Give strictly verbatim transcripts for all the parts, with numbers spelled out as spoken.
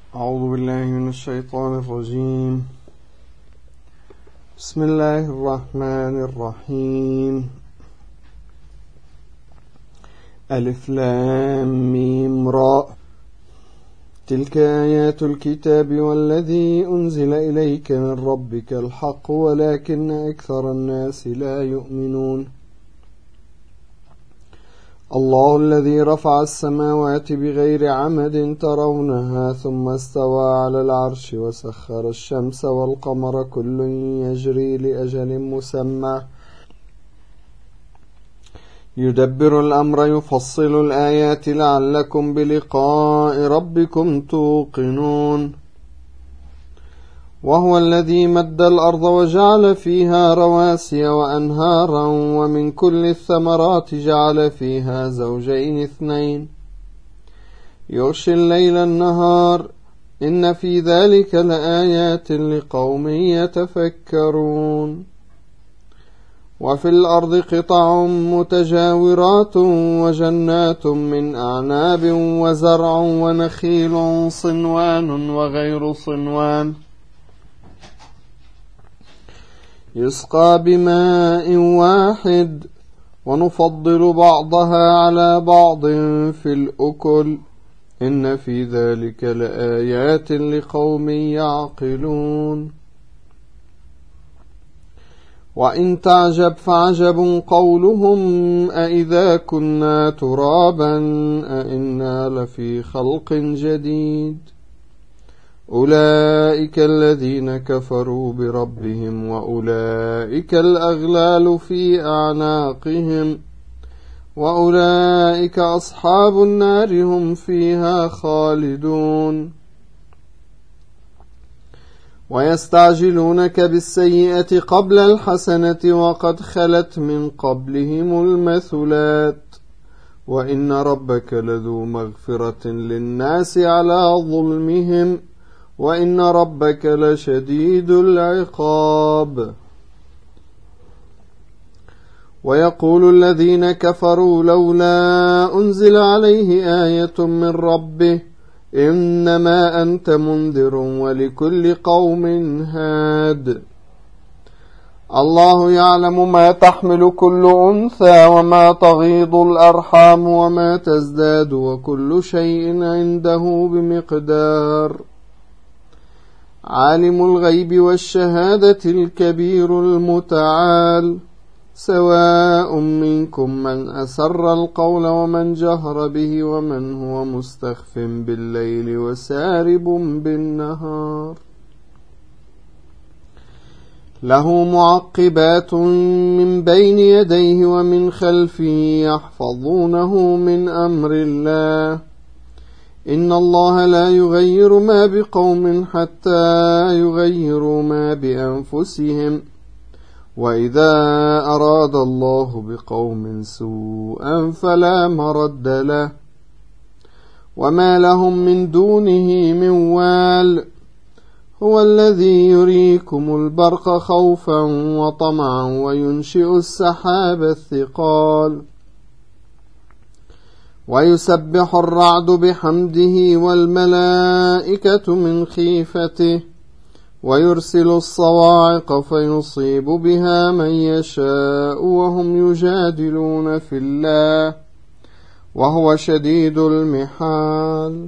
أعوذ بالله من الشيطان الرجيم. بسم الله الرحمن الرحيم. ألف لام ميم راء. تلك آيات الكتاب والذي أنزل إليك من ربك الحق ولكن أكثر الناس لا يؤمنون. الله الذي رفع السماوات بغير عمد ترونها ثم استوى على العرش وسخر الشمس والقمر كل يجري لأجل مسمى يدبر الأمر يفصل الآيات لعلكم بلقاء ربكم توقنون. وهو الذي مد الأرض وجعل فيها رواسي وأنهارا ومن كل الثمرات جعل فيها زوجين اثنين يغشي الليل النهار إن في ذلك لآيات لقوم يتفكرون. وفي الأرض قطع متجاورات وجنات من أعناب وزرع ونخيل صنوان وغير صنوان يسقى بماء واحد ونفضل بعضها على بعض في الأكل إن في ذلك لآيات لقوم يعقلون. وإن تعجب فعجب قولهم أإذا كنا ترابا أإنا لفي خلق جديد أولئك الذين كفروا بربهم وأولئك الأغلال في أعناقهم وأولئك أصحاب النار هم فيها خالدون. ويستعجلونك بالسيئة قبل الحسنة وقد خلت من قبلهم المثلات وإن ربك لذو مغفرة للناس على ظلمهم وإن ربك لشديد العقاب. ويقول الذين كفروا لولا أنزل عليه آية من ربه إنما أنت منذر ولكل قوم هاد. الله يعلم ما تحمل كل أنثى وما تغيض الأرحام وما تزداد وكل شيء عنده بمقدار. عالم الغيب والشهادة الكبير المتعال سواء منكم من أسر القول ومن جهر به ومن هو مستخف بالليل وسارب بالنهار له معقبات من بين يديه ومن خلفه يحفظونه من أمر الله إن الله لا يغير ما بقوم حتى يغيروا ما بأنفسهم وإذا أراد الله بقوم سوءا فلا مرد له وما لهم من دونه من وال. هو الذي يريكم البرق خوفا وطمعا وينشئ السحاب الثقال ويسبح الرعد بحمده والملائكة من خيفته ويرسل الصواعق فيصيب بها من يشاء وهم يجادلون في الله وهو شديد المحال.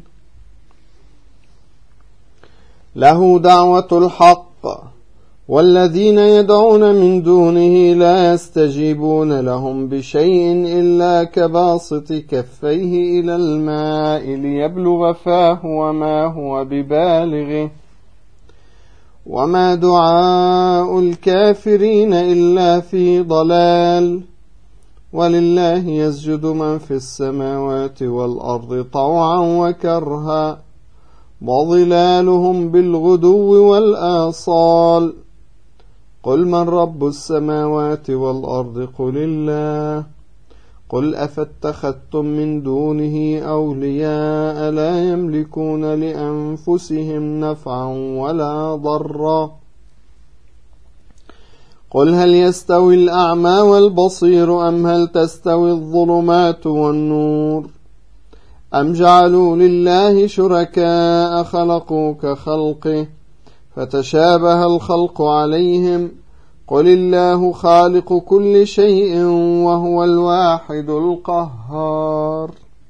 له دعوة الحق والذين يدعون من دونه لا يستجيبون لهم بشيء إلا كباسط كفيه إلى الماء ليبلغ فاه وما هو ببالغه وما دعاء الكافرين إلا في ضلال. ولله يسجد من في السماوات والأرض طوعا وكرها وظلالهم بالغدو والآصال. قل من رب السماوات والأرض قل الله. قل أفاتخذتم من دونه أولياء لا يملكون لأنفسهم نفعا ولا ضرا. قل هل يستوي الأعمى والبصير أم هل تستوي الظلمات والنور أم جعلوا لله شركاء خلقوا كخلقه فتشابه الخلق عليهم قل الله خالق كل شيء وهو الواحد القهار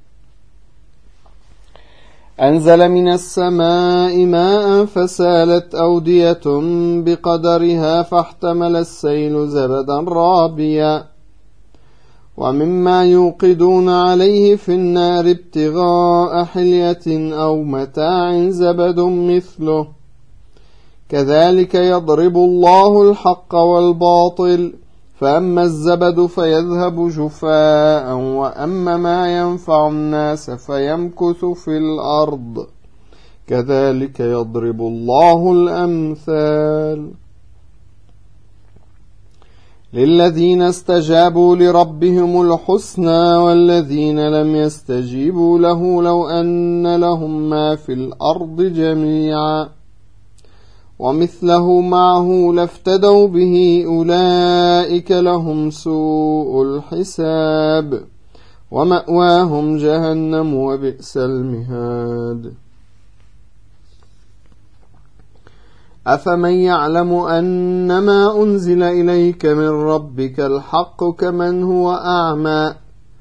أنزل من السماء ماء فسالت أودية بقدرها فاحتمل السيل زبدا رابيا ومما يوقدون عليه في النار ابتغاء حلية أو متاع زبد مثله كذلك يضرب الله الحق والباطل فأما الزبد فيذهب جفاء وأما ما ينفع الناس فيمكث في الأرض كذلك يضرب الله الأمثال للذين استجابوا لربهم الحسنى والذين لم يستجيبوا له لو أن لهم ما في الأرض جميعا ومثله معه لافتدوا به أولئك لهم سوء الحساب ومأواهم جهنم وبئس المهاد أفمن يعلم أنما أنزل إليك من ربك الحق كمن هو أعمى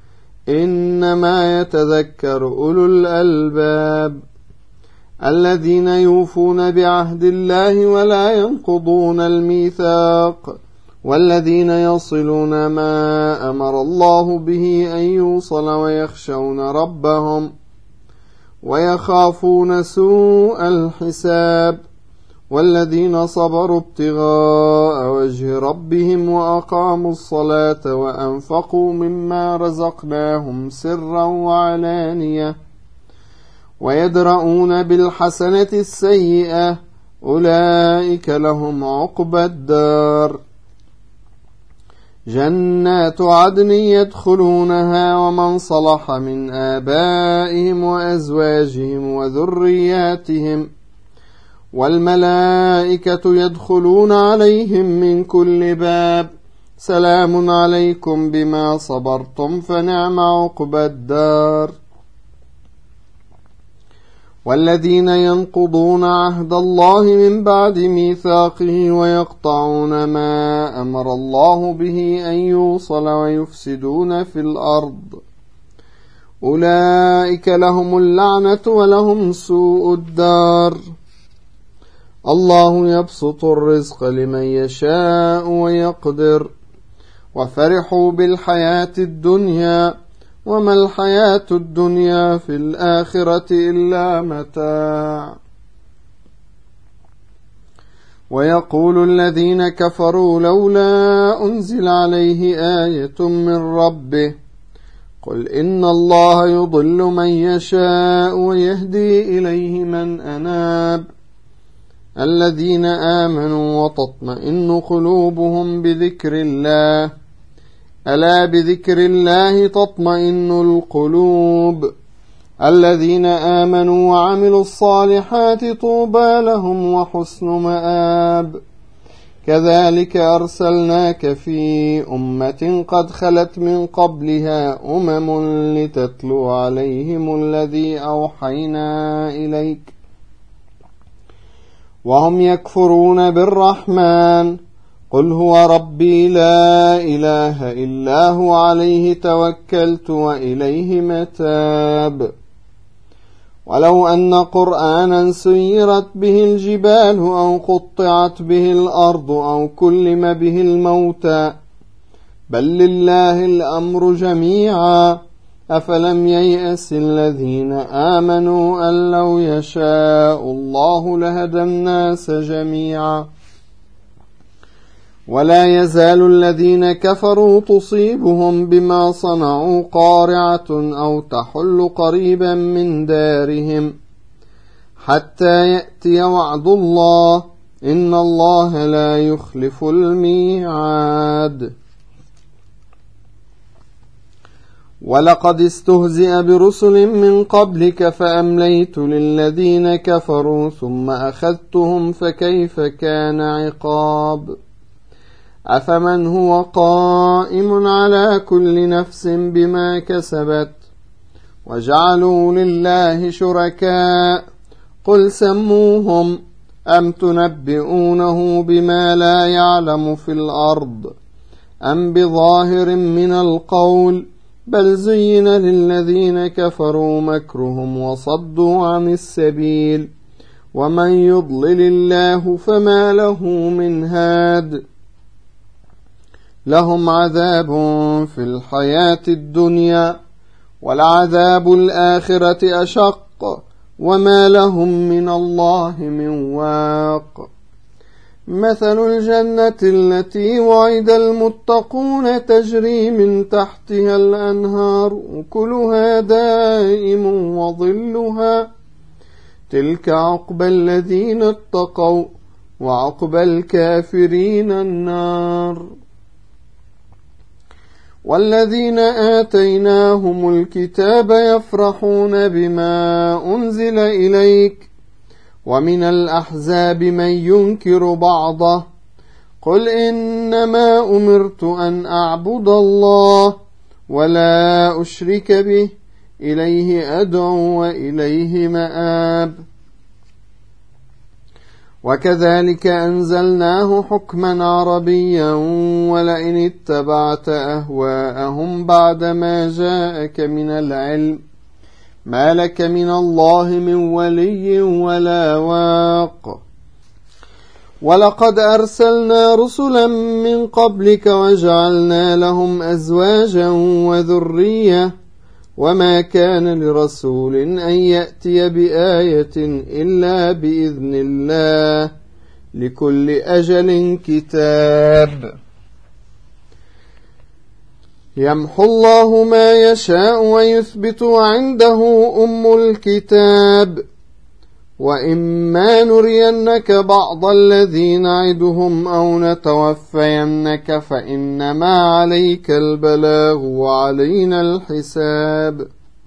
إنما يتذكر أولو الألباب الذين يوفون بعهد الله ولا ينقضون الميثاق والذين يصلون ما أمر الله به أن يوصل ويخشون ربهم ويخافون سوء الحساب والذين صبروا ابتغاء وجه ربهم وأقاموا الصلاة وأنفقوا مما رزقناهم سرا وعلانية ويدرؤون بالحسنة السيئة أولئك لهم عقبى الدار جنات عدن يدخلونها ومن صلح من آبائهم وأزواجهم وذرياتهم والملائكة يدخلون عليهم من كل باب سلام عليكم بما صبرتم فنعم عقبى الدار والذين ينقضون عهد الله من بعد ميثاقه ويقطعون ما أمر الله به أن يوصل ويفسدون في الأرض أولئك لهم اللعنة ولهم سوء الدار الله يبسط الرزق لمن يشاء ويقدر وفرحوا بالحياة الدنيا وما الحياة الدنيا في الآخرة إلا متاع ويقول الذين كفروا لولا أنزل عليه آية من ربه قل إن الله يضل من يشاء ويهدي إليه من أناب الذين آمنوا وتطمئن قلوبهم بذكر الله ألا بذكر الله تطمئن القلوب الذين آمنوا وعملوا الصالحات طوبى لهم وحسن مآب كذلك أرسلناك في أمة قد خلت من قبلها أمم لتتلو عليهم الذي أوحينا إليك وهم يكفرون بالرحمن قل هو ربي لا إله إلا هو عليه توكلت وإليه متاب ولو أن قرآنا سيرت به الجبال أو قطعت به الأرض أو كلم به الموتى بل لله الأمر جميعا أفلم ييأس الذين آمنوا أن لو يشاء الله لهدى الناس جميعا ولا يزال الذين كفروا تصيبهم بما صنعوا قارعة أو تحل قريبا من دارهم حتى يأتي وعد الله إن الله لا يخلف الميعاد ولقد استهزئ برسل من قبلك فأمليت للذين كفروا ثم أخذتهم فكيف كان عقاب أفمن هو قائم على كل نفس بما كسبت وجعلوا لله شركاء قل سموهم أم تنبئونه بما لا يعلم في الأرض أم بظاهر من القول بل زين للذين كفروا مكرهم وصدوا عن السبيل ومن يضلل الله فما له من هاد لهم عذاب في الحياة الدنيا والعذاب الآخرة أشق وما لهم من الله من واق مثل الجنة التي وعد المتقون تجري من تحتها الأنهار أكلها دائم وظلها تلك عقبى الذين اتقوا وعقبى الكافرين النار والذين آتيناهم الكتاب يفرحون بما أنزل إليك ومن الأحزاب من ينكر بعضه قل إنما أمرت أن أعبد الله ولا أشرك به إليه أدعو وإليه مآب وكذلك أنزلناه حكما عربيا ولئن اتبعت أهواءهم بعدما جاءك من العلم ما لك من الله من ولي ولا واق ولقد أرسلنا رسلا من قبلك وجعلنا لهم أزواجا وذرية وما كان لرسول أن يأتي بآية إلا بإذن الله لكل أجل كتاب يمحو الله ما يشاء ويثبت عنده أم الكتاب وإما نرينك بعض الذي نعدهم أو نتوفينك فإنما عليك البلاغ وعلينا الحساب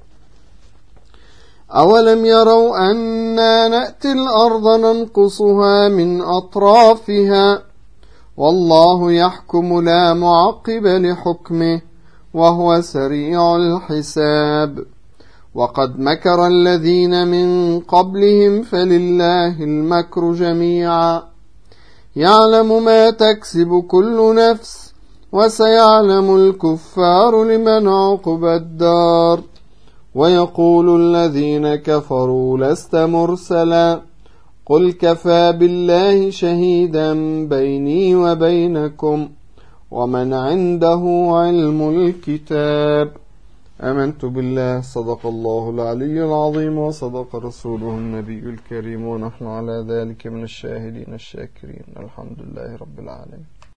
أولم يروا أنا نأتي الأرض ننقصها من أطرافها والله يحكم لا معقب لحكمه وهو سريع الحساب وقد مكر الذين من قبلهم فلله المكر جميعا يعلم ما تكسب كل نفس وسيعلم الكفار لمن عقب الدار ويقول الذين كفروا لست مرسلا قل كفى بالله شهيدا بيني وبينكم ومن عنده علم الكتاب آمنت بالله صدق الله العلي العظيم وصدق رسوله النبي الكريم ونحن على ذلك من الشاهدين الشاكرين الحمد لله رب العالمين.